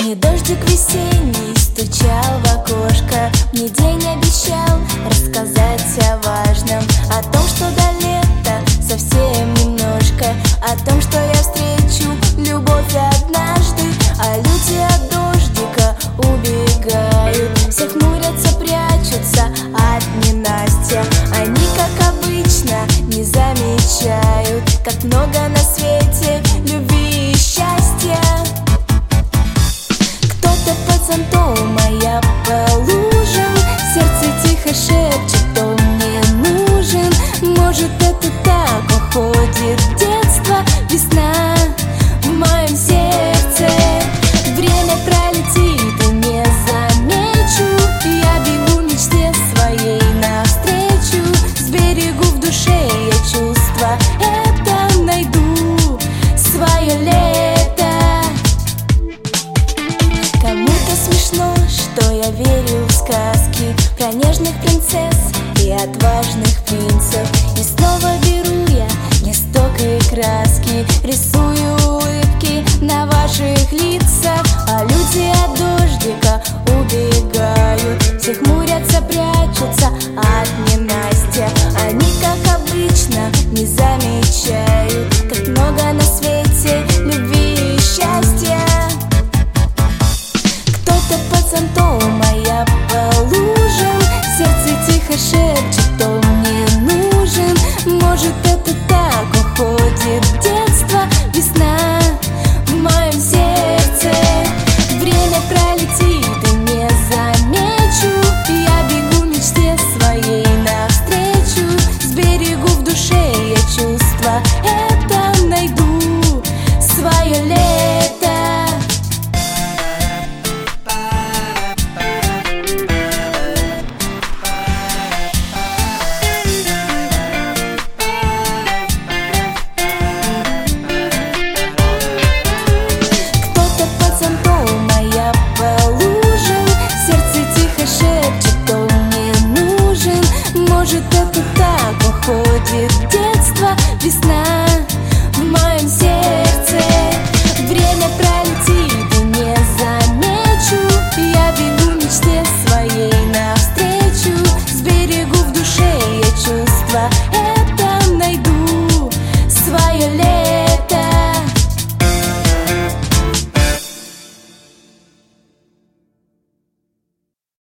Мне дождик весенний стучал в окошко, мне день обещал рассказать о важном, о том, что до лета совсем немножко, о том, что я встречу любовь однажды, а люди от дождика убегают, все хмурятся, прячутся от ненастья. Они, как обычно, не замечают, как много на свете любви и счастья. Кто-то под зонтом, а я по лужам, сердце тихо шепчет, он мне нужен. Может, это так уходит детство, весна в моем сердце. Время пролетит и не замечу, я бегу мечте своей навстречу. Сберегу в душе я чувства, это найду свое лето. Кому-то смешно, что я верю в сказки про нежных принцесс и отважных принцев. И снова беру я листок и краски, рисую улыбки на ваших лицах.